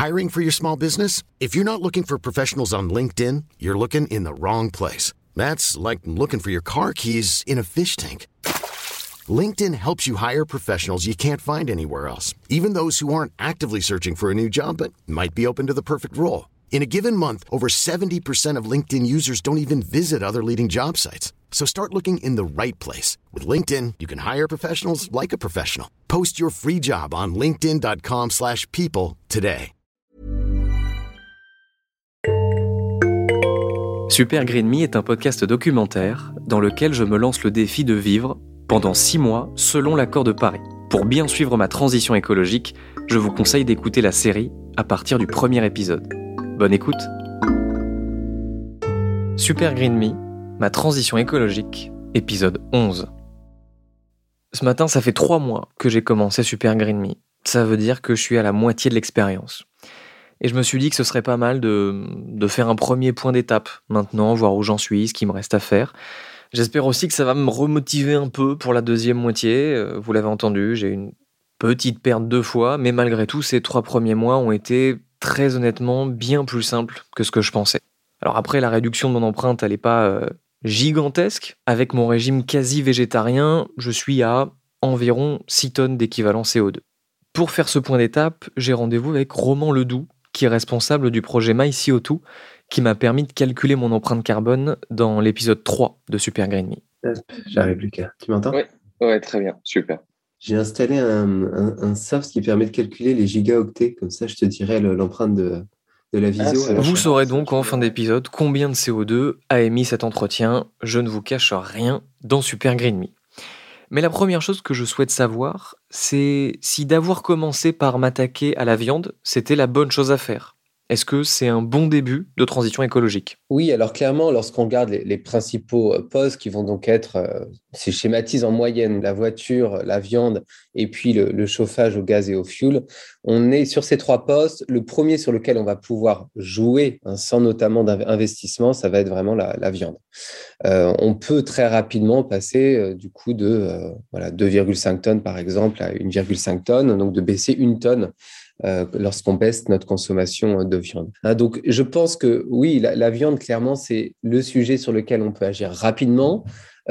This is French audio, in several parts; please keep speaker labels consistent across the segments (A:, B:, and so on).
A: Hiring for your small business? If you're not looking for professionals on LinkedIn, you're looking in the wrong place. That's like looking for your car keys in a fish tank. LinkedIn helps you hire professionals you can't find anywhere else, even those who aren't actively searching for a new job but might be open to the perfect role. In a given month, over 70% of LinkedIn users don't even visit other leading job sites. So start looking in the right place. With LinkedIn, you can hire professionals like a professional. Post your free job on linkedin.com/people today.
B: Super Green Me est un podcast documentaire dans lequel je me lance le défi de vivre pendant 6 mois selon l'accord de Paris. Pour bien suivre ma transition écologique, je vous conseille d'écouter la série à partir du premier épisode. Bonne écoute. Super Green Me, ma transition écologique, épisode 11. Ce matin, ça fait 3 mois que j'ai commencé Super Green Me. Ça veut dire que je suis à la moitié de l'expérience. Et je me suis dit que ce serait pas mal de faire un premier point d'étape maintenant, voir où j'en suis, ce qu'il me reste à faire. J'espère aussi que ça va me remotiver un peu pour la deuxième moitié. Vous l'avez entendu, j'ai une petite perte 2 fois, mais malgré tout, ces 3 premiers mois ont été très honnêtement bien plus simples que ce que je pensais. Alors après, la réduction de mon empreinte, elle n'est pas gigantesque. Avec mon régime quasi végétarien, je suis à environ 6 tonnes d'équivalent CO2. Pour faire ce point d'étape, j'ai rendez-vous avec Roman Ledoux, qui est responsable du projet MyCO2, qui m'a permis de calculer mon empreinte carbone dans l'épisode 3 de Super Green Me.
C: J'arrive, Lucas. Tu m'entends ?
D: Ouais, très bien, super.
C: J'ai installé un soft qui permet de calculer les gigaoctets, comme ça je te dirai l'empreinte de la visio.
B: Vous saurez donc en fin d'épisode combien de CO2 a émis cet entretien. Je ne vous cache rien dans Super Green Me. Mais la première chose que je souhaite savoir, c'est si d'avoir commencé par m'attaquer à la viande, c'était la bonne chose à faire. Est-ce que c'est un bon début de transition écologique ?
C: Oui, alors clairement, lorsqu'on regarde les principaux postes qui vont donc être, c'est schématise en moyenne, la voiture, la viande et puis le chauffage au gaz et au fioul, on est sur ces 3 postes. Le premier sur lequel on va pouvoir jouer, sans notamment d'investissement, ça va être vraiment la viande. On peut très rapidement passer du coup de 2,5 tonnes par exemple à 1,5 tonne, donc de baisser 1 tonne lorsqu'on baisse notre consommation de viande. Donc, je pense que oui, la viande, clairement, c'est le sujet sur lequel on peut agir rapidement,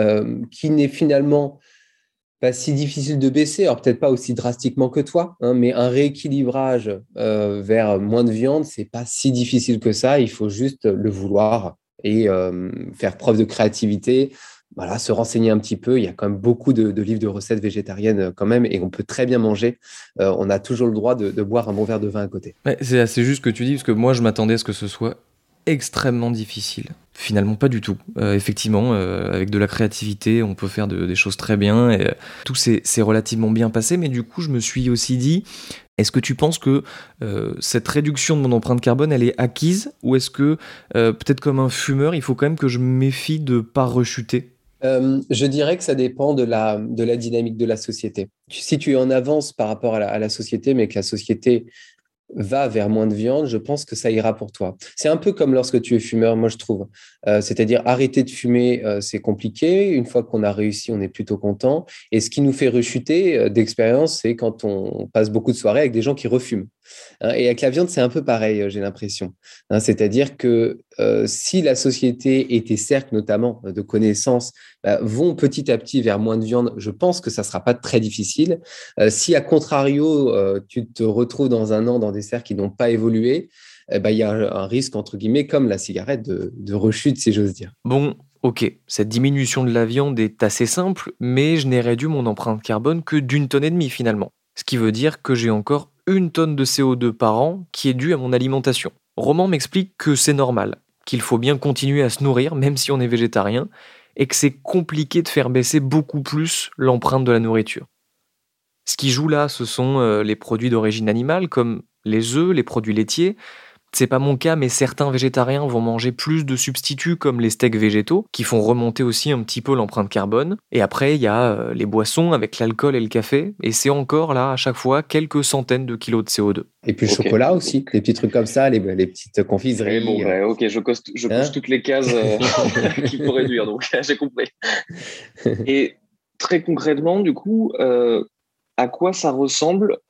C: qui n'est finalement pas si difficile de baisser, alors peut-être pas aussi drastiquement que toi, mais un rééquilibrage vers moins de viande, c'est pas si difficile que ça. Il faut juste le vouloir et faire preuve de créativité. Voilà, se renseigner un petit peu. Il y a quand même beaucoup de livres de recettes végétariennes quand même, et on peut très bien manger. On a toujours le droit de boire un bon verre de vin à côté.
B: Ouais, c'est assez juste ce que tu dis, parce que moi je m'attendais à ce que ce soit extrêmement difficile. Finalement, pas du tout. Effectivement, avec de la créativité, on peut faire des choses très bien. Et tout s'est relativement bien passé, mais du coup, je me suis aussi dit, est-ce que tu penses que cette réduction de mon empreinte carbone, elle est acquise ? Ou est-ce que, peut-être comme un fumeur, il faut quand même que je me méfie de ne pas rechuter ?
C: Je dirais que ça dépend de la dynamique de la société. Si tu es en avance par rapport à la société, mais que la société va vers moins de viande, je pense que ça ira pour toi. C'est un peu comme lorsque tu es fumeur, moi je trouve. C'est-à-dire arrêter de fumer, c'est compliqué. Une fois qu'on a réussi, on est plutôt content. Et ce qui nous fait rechuter d'expérience, c'est quand on passe beaucoup de soirées avec des gens qui refument. Et avec la viande, c'est un peu pareil, j'ai l'impression. C'est-à-dire que si la société et tes cercles, notamment de connaissances, vont petit à petit vers moins de viande, je pense que ça ne sera pas très difficile. Si, à contrario, tu te retrouves dans un an dans des cercles qui n'ont pas évolué, il y a un risque, entre guillemets, comme la cigarette, de rechute, si j'ose dire.
B: Bon, ok, cette diminution de la viande est assez simple, mais je n'ai réduit mon empreinte carbone que d'1,5 tonne finalement. Ce qui veut dire que j'ai encore 1 tonne de CO2 par an qui est due à mon alimentation. Roman m'explique que c'est normal, qu'il faut bien continuer à se nourrir même si on est végétarien, et que c'est compliqué de faire baisser beaucoup plus l'empreinte de la nourriture. Ce qui joue là, ce sont les produits d'origine animale, comme les œufs, les produits laitiers. C'est pas mon cas, mais certains végétariens vont manger plus de substituts comme les steaks végétaux, qui font remonter aussi un petit peu l'empreinte carbone. Et après, il y a les boissons avec l'alcool et le café, et c'est encore là, à chaque fois, quelques centaines de kilos de CO2.
C: Et puis le chocolat aussi, des petits trucs comme ça, les petites confiseries.
D: Ok, je coche toutes les cases qu'il faut réduire, donc j'ai compris. Et très concrètement, du coup, à quoi ça ressemble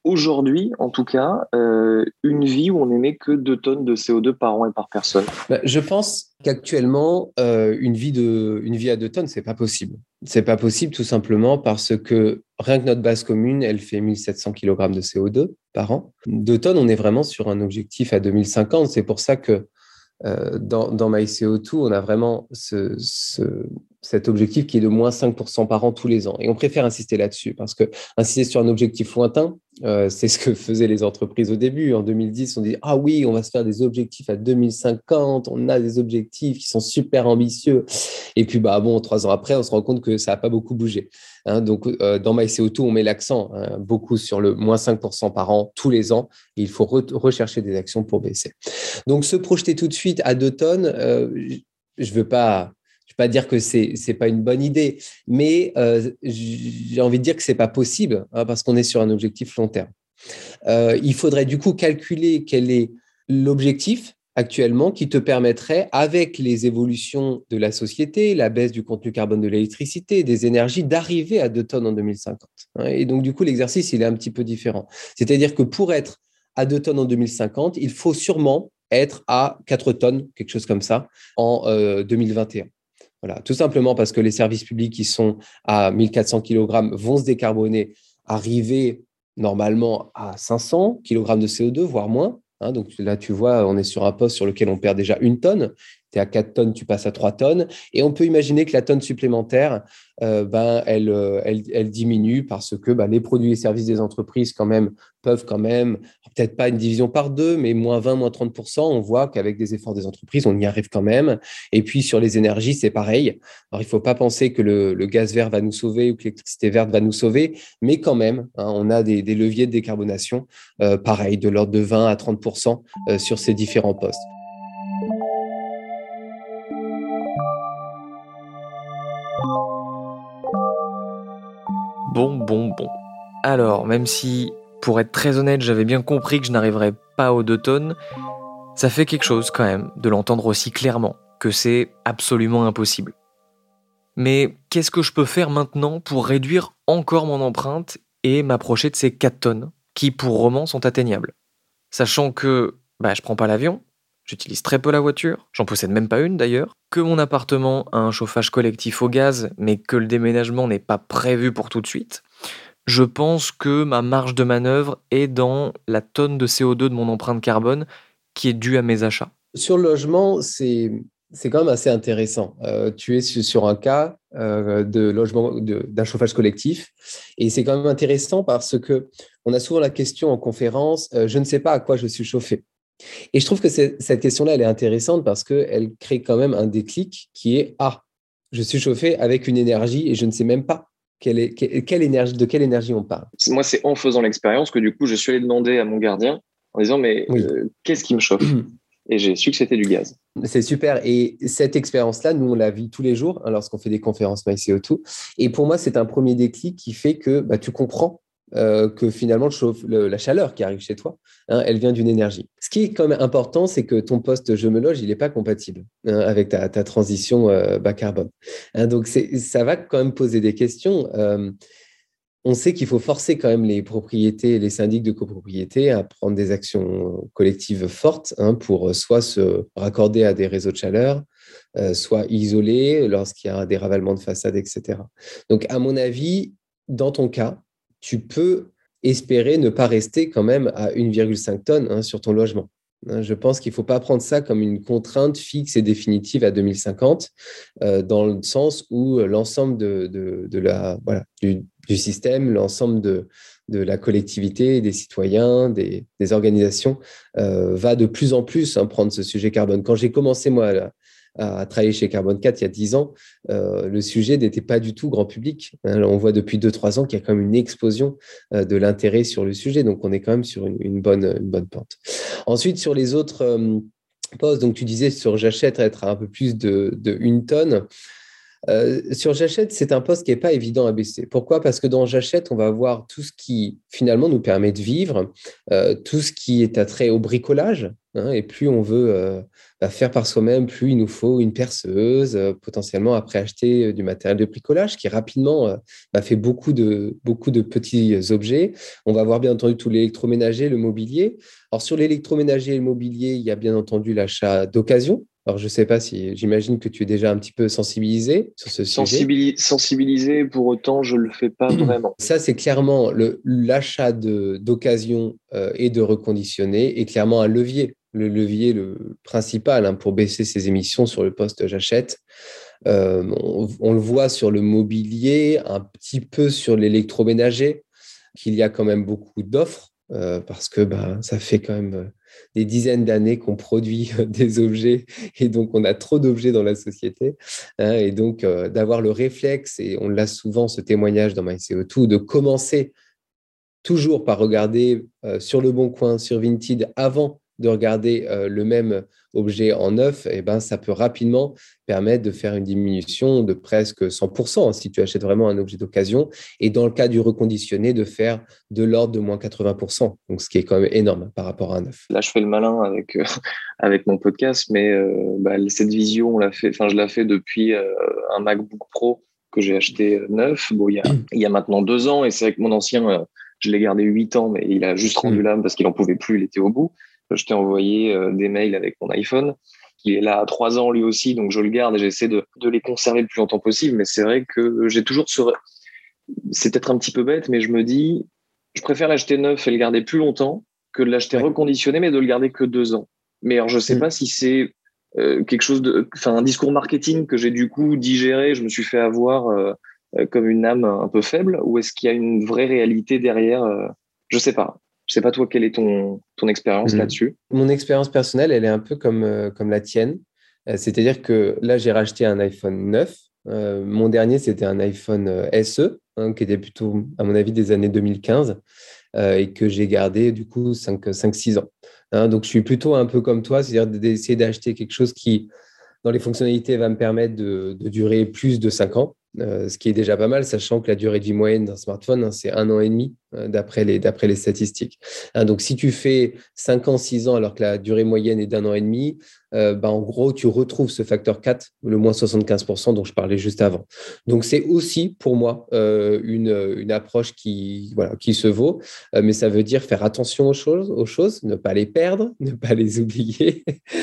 D: aujourd'hui, en tout cas, une vie où on n'émet que 2 tonnes de CO2 par an et par personne?
C: Je pense qu'actuellement, une vie à 2 tonnes, c'est pas possible. C'est pas possible tout simplement parce que rien que notre base commune, elle fait 1700 kg de CO2 par an. 2 tonnes, on est vraiment sur un objectif à 2050. C'est pour ça que dans MyCO2, on a vraiment cet objectif qui est de moins 5% par an tous les ans. Et on préfère insister là-dessus parce que insister sur un objectif lointain, c'est ce que faisaient les entreprises au début. En 2010, on dit « Ah oui, on va se faire des objectifs à 2050, on a des objectifs qui sont super ambitieux. » Et puis, 3 ans après, on se rend compte que ça n'a pas beaucoup bougé. Donc, dans MyCO2, on met l'accent beaucoup sur le moins 5% par an tous les ans. Et il faut rechercher des actions pour baisser. Donc, se projeter tout de suite à 2 tonnes, je ne veux pas dire que c'est pas une bonne idée, mais j'ai envie de dire que c'est pas possible parce qu'on est sur un objectif long terme. Il faudrait du coup calculer quel est l'objectif actuellement qui te permettrait, avec les évolutions de la société, la baisse du contenu carbone de l'électricité, des énergies, d'arriver à 2 tonnes en 2050. Et donc, du coup, l'exercice, il est un petit peu différent. C'est-à-dire que pour être à 2 tonnes en 2050, il faut sûrement être à 4 tonnes, quelque chose comme ça, en 2021. Voilà, tout simplement parce que les services publics qui sont à 1400 kg vont se décarboner, arriver normalement à 500 kg de CO2, voire moins. Donc là, tu vois, on est sur un poste sur lequel on perd déjà 1 tonne. Tu es à 4 tonnes, tu passes à 3 tonnes. Et on peut imaginer que la tonne supplémentaire, elle diminue parce que les produits et services des entreprises peuvent peut-être pas une division par 2, mais moins 20, moins 30%. On voit qu'avec des efforts des entreprises, on y arrive quand même. Et puis sur les énergies, c'est pareil. Alors, il ne faut pas penser que le gaz vert va nous sauver ou que l'électricité verte va nous sauver, mais quand même, on a des leviers de décarbonation, pareil, de l'ordre de 20 à 30% sur ces différents postes.
B: Bon. Alors, même si, pour être très honnête, j'avais bien compris que je n'arriverais pas aux 2 tonnes, ça fait quelque chose quand même de l'entendre aussi clairement, que c'est absolument impossible. Mais qu'est-ce que je peux faire maintenant pour réduire encore mon empreinte et m'approcher de ces 4 tonnes, qui pour roman sont atteignables? Sachant que je prends pas l'avion, j'utilise très peu la voiture, j'en possède même pas une d'ailleurs, que mon appartement a un chauffage collectif au gaz, mais que le déménagement n'est pas prévu pour tout de suite, je pense que ma marge de manœuvre est dans la tonne de CO2 de mon empreinte carbone qui est due à mes achats.
C: Sur le logement, c'est quand même assez intéressant. Tu es sur un cas de logement, d'un chauffage collectif. Et c'est quand même intéressant parce qu'on a souvent la question en conférence, je ne sais pas à quoi je suis chauffé. Et je trouve que cette question-là, elle est intéressante parce qu'elle crée quand même un déclic qui est « Ah, je suis chauffé avec une énergie et je ne sais même pas de quelle énergie on parle. »
D: Moi, c'est en faisant l'expérience que du coup, je suis allé demander à mon gardien en disant « Mais
C: Oui.
D: Qu'est-ce qui me chauffe ?» Et j'ai su que c'était du gaz.
C: C'est super. Et cette expérience-là, nous, on la vit tous les jours lorsqu'on fait des conférences MyCO2. Et pour moi, c'est un premier déclic qui fait que tu comprends que finalement, la chaleur qui arrive chez toi, elle vient d'une énergie. Ce qui est quand même important, c'est que ton poste Je me loge, il n'est pas compatible avec ta transition bas carbone. Donc, ça va quand même poser des questions. On sait qu'il faut forcer quand même les propriétés, les syndics de copropriété à prendre des actions collectives fortes pour soit se raccorder à des réseaux de chaleur, soit isoler lorsqu'il y a des ravalements de façade, etc. Donc, à mon avis, dans ton cas, tu peux espérer ne pas rester quand même à 1,5 tonnes sur ton logement. Je pense qu'il ne faut pas prendre ça comme une contrainte fixe et définitive à 2050, dans le sens où l'ensemble du système, l'ensemble de la collectivité, des citoyens, des organisations, va de plus en plus prendre ce sujet carbone. Quand j'ai commencé, moi, à travailler chez Carbone 4 il y a 10 ans, le sujet n'était pas du tout grand public. On voit depuis 2-3 ans qu'il y a quand même une explosion de l'intérêt sur le sujet. Donc, on est quand même sur une bonne pente. Ensuite, sur les autres postes, donc tu disais sur j'achète être à un peu plus de 1 tonne. Sur J'achète, c'est un poste qui n'est pas évident à baisser. Pourquoi? Parce que dans J'achète, on va avoir tout ce qui finalement nous permet de vivre, tout ce qui est attrait au bricolage, hein, et plus on veut faire par soi-même, plus il nous faut une perceuse, potentiellement après acheter du matériel de bricolage qui rapidement fait beaucoup de petits objets. On va avoir bien entendu tout l'électroménager, le mobilier. Alors sur l'électroménager et le mobilier, il y a bien entendu l'achat d'occasion. Alors, je ne sais pas si j'imagine que tu es déjà un petit peu sensibilisé sur ce sujet.
D: Sensibilisé, pour autant, je ne le fais pas vraiment.
C: Ça, c'est clairement l'achat d'occasion et de reconditionné est clairement un levier. Le levier le principal pour baisser ses émissions sur le poste J'achète. On le voit sur le mobilier, un petit peu sur l'électroménager, qu'il y a quand même beaucoup d'offres parce que ça fait quand même des dizaines d'années qu'on produit des objets et donc on a trop d'objets dans la société. Et donc, d'avoir le réflexe, et on l'a souvent ce témoignage dans MyCO2, de commencer toujours par regarder sur Le Bon Coin, sur Vinted, avant de regarder le même objet en neuf, ça peut rapidement permettre de faire une diminution de presque 100% si tu achètes vraiment un objet d'occasion. Et dans le cas du reconditionné, de faire de l'ordre de moins 80%. Donc, ce qui est quand même énorme par rapport à un neuf.
D: Là, je fais le malin avec mon podcast, mais cette vision, je la fais depuis un MacBook Pro que j'ai acheté neuf. Bon, il y a maintenant 2 ans, et c'est vrai que mon ancien, je l'ai gardé 8 ans, mais il a juste rendu l'âme parce qu'il n'en pouvait plus, il était au bout. Je t'ai envoyé des mails avec mon iPhone, qui est là à 3 ans lui aussi, donc je le garde et j'essaie de les conserver le plus longtemps possible. Mais c'est vrai que j'ai toujours c'est peut-être un petit peu bête, mais je me dis, je préfère l'acheter neuf et le garder plus longtemps que de l'acheter reconditionné, mais de le garder que 2 ans. Mais alors, je sais pas si c'est quelque chose un discours marketing que j'ai du coup digéré, je me suis fait avoir comme une âme un peu faible, ou est-ce qu'il y a une vraie réalité derrière? Je sais pas. Je sais pas, toi, quelle est ton expérience là-dessus?
C: Mon expérience personnelle, elle est un peu comme la tienne. C'est-à-dire que là, j'ai racheté un iPhone 9. Mon dernier, c'était un iPhone SE, qui était plutôt, à mon avis, des années 2015, et que j'ai gardé, du coup, 5-6 ans. Donc, je suis plutôt un peu comme toi, c'est-à-dire d'essayer d'acheter quelque chose qui, dans les fonctionnalités, va me permettre de durer plus de 5 ans. Ce qui est déjà pas mal, sachant que la durée de vie moyenne d'un smartphone, c'est 1 an et demi, d'après les statistiques. Donc, si tu fais 5 ans, 6 ans, alors que la durée moyenne est d'1 an et demi, en gros, tu retrouves ce facteur 4, le moins 75% dont je parlais juste avant. Donc, c'est aussi, pour moi, une approche qui se vaut, mais ça veut dire faire attention aux choses, ne pas les perdre, ne pas les oublier,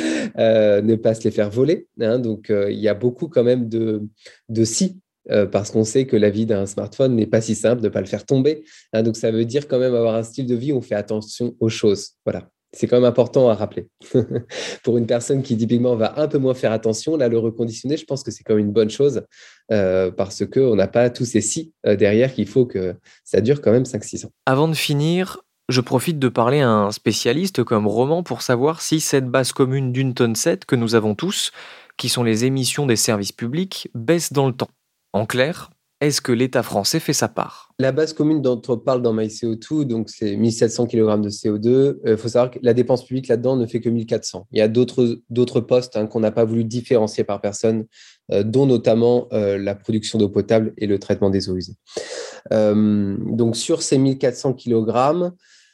C: ne pas se les faire voler. Donc, il y a beaucoup quand même de si. Parce qu'on sait que la vie d'un smartphone n'est pas si simple, de ne pas le faire tomber. Donc, ça veut dire quand même avoir un style de vie où on fait attention aux choses. Voilà, c'est quand même important à rappeler. Pour une personne qui, typiquement, va un peu moins faire attention, là, le reconditionner, je pense que c'est quand même une bonne chose parce qu'on n'a pas tous ces si derrière qu'il faut que ça dure quand même 5-6 ans.
B: Avant de finir, je profite de parler à un spécialiste comme Roman pour savoir si cette base commune d'une tonne 7 que nous avons tous, qui sont les émissions des services publics, baisse dans le temps. En clair, est-ce que l'État français fait sa part?
C: La base commune dont on parle dans MyCO2, donc c'est 1700 kg de CO2. Il faut savoir que la dépense publique là-dedans ne fait que 1400. Il y a d'autres postes qu'on n'a pas voulu différencier par personne, dont notamment la production d'eau potable et le traitement des eaux usées. Donc sur ces 1400 kg,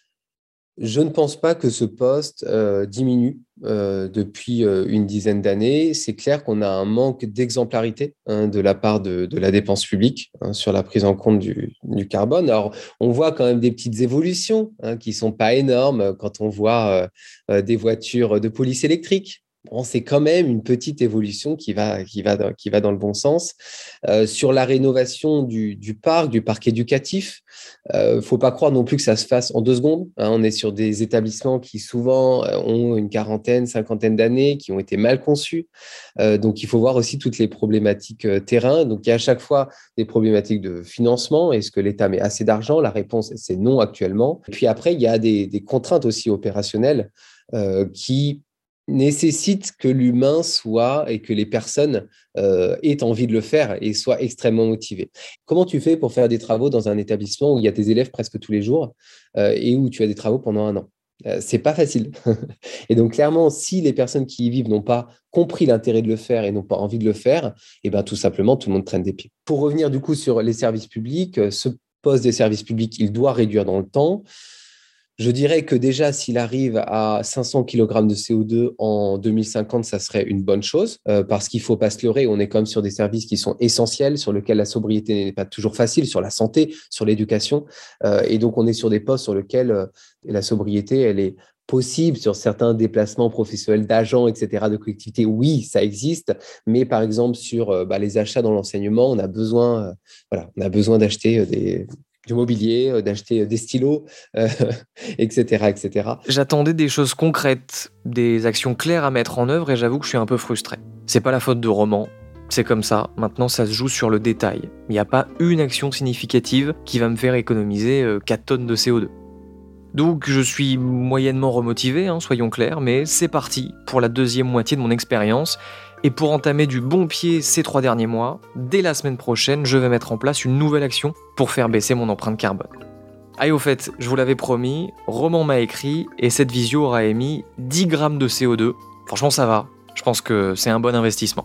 C: je ne pense pas que ce poste diminue depuis une dizaine d'années. C'est clair qu'on a un manque d'exemplarité de la part de la dépense publique sur la prise en compte du carbone. Alors, on voit quand même des petites évolutions qui ne sont pas énormes quand on voit des voitures de police électriques. Bon, c'est quand même une petite évolution qui va dans le bon sens. Sur la rénovation du parc éducatif, faut pas croire non plus que ça se fasse en 2 secondes. On est sur des établissements qui souvent ont une quarantaine, 50aine d'années, qui ont été mal conçus. Donc, il faut voir aussi toutes les problématiques terrain. Donc, il y a à chaque fois des problématiques de financement. Est-ce que l'État met assez d'argent? La réponse, c'est non actuellement. Et puis après, il y a des contraintes aussi opérationnelles qui nécessite que l'humain soit et que les personnes aient envie de le faire et soient extrêmement motivées. Comment tu fais pour faire des travaux dans un établissement où il y a des élèves presque tous les jours et où tu as des travaux pendant 1 an? C'est pas facile. Et donc, clairement, si les personnes qui y vivent n'ont pas compris l'intérêt de le faire et n'ont pas envie de le faire, et ben, tout simplement, tout le monde traîne des pieds. Pour revenir du coup sur les services publics, ce poste des services publics, il doit réduire dans le temps. Je dirais que déjà, s'il arrive à 500 kg de CO2 en 2050, ça serait une bonne chose, parce qu'il ne faut pas se leurrer, on est quand même sur des services qui sont essentiels, sur lesquels la sobriété n'est pas toujours facile, sur la santé, sur l'éducation. Et donc, on est sur des postes sur lesquels la sobriété, elle est possible sur certains déplacements professionnels d'agents, etc., de collectivités. Oui, ça existe, mais par exemple, sur les achats dans l'enseignement, on a besoin d'acheter du mobilier, d'acheter des stylos, etc., etc.
B: J'attendais des choses concrètes, des actions claires à mettre en œuvre et j'avoue que je suis un peu frustré. C'est pas la faute de Roman, c'est comme ça, maintenant ça se joue sur le détail. Il n'y a pas une action significative qui va me faire économiser 4 tonnes de CO2. Donc je suis moyennement remotivé, soyons clairs, mais c'est parti pour la deuxième moitié de mon expérience. Et pour entamer du bon pied ces 3 derniers mois, dès la semaine prochaine, je vais mettre en place une nouvelle action pour faire baisser mon empreinte carbone. Ah et au fait, je vous l'avais promis, Roman m'a écrit et cette visio aura émis 10 grammes de CO2. Franchement ça va, je pense que c'est un bon investissement.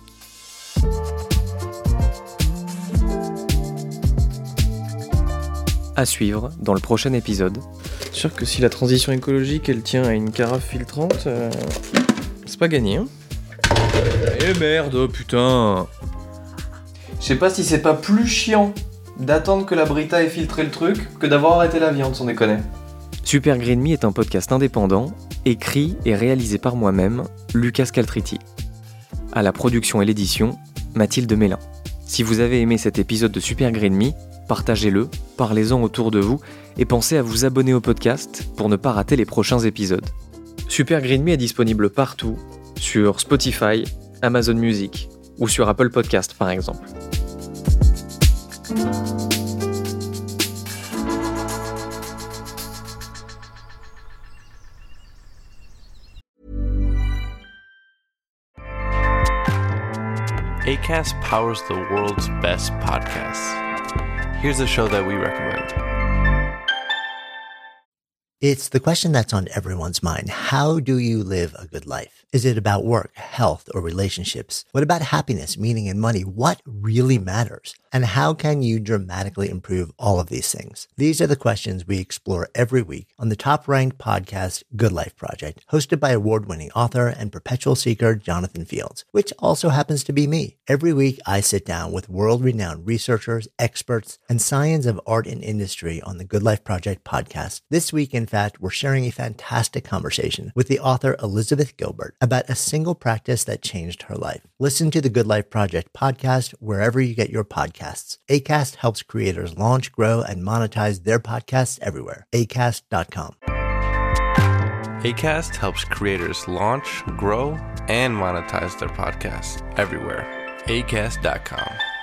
B: À suivre dans le prochain épisode. Sûr que si la transition écologique elle tient à une carafe filtrante, c'est pas gagné, Eh merde, putain. Je sais pas si c'est pas plus chiant d'attendre que la Brita ait filtré le truc que d'avoir arrêté la viande, sans déconner. Super Green Me est un podcast indépendant, écrit et réalisé par moi-même, Lucas Caltriti. À la production et l'édition, Mathilde Mélin. Si vous avez aimé cet épisode de Super Green Me, partagez-le, parlez-en autour de vous et pensez à vous abonner au podcast pour ne pas rater les prochains épisodes. Super Green Me est disponible partout, sur Spotify, Amazon Music ou sur Apple Podcast par exemple.
E: Acast powers the world's best podcasts. Here's a show that we recommend.
F: It's the question that's on everyone's mind. How do you live a good life? Is it about work, health, or relationships? What about happiness, meaning, and money? What really matters? And how can you dramatically improve all of these things? These are the questions we explore every week on the top-ranked podcast, Good Life Project, hosted by award-winning author and perpetual seeker Jonathan Fields, which also happens to be me. Every week, I sit down with world-renowned researchers, experts, and science of art and industry on the Good Life Project podcast. This week, in fact, we're sharing a fantastic conversation with the author Elizabeth Gilbert about a single practice that changed her life. Listen to the Good Life Project podcast wherever you get your podcasts. Acast helps creators launch, grow, and monetize their podcasts everywhere. Acast.com.
E: Acast helps creators launch, grow, and monetize their podcasts everywhere. Acast.com.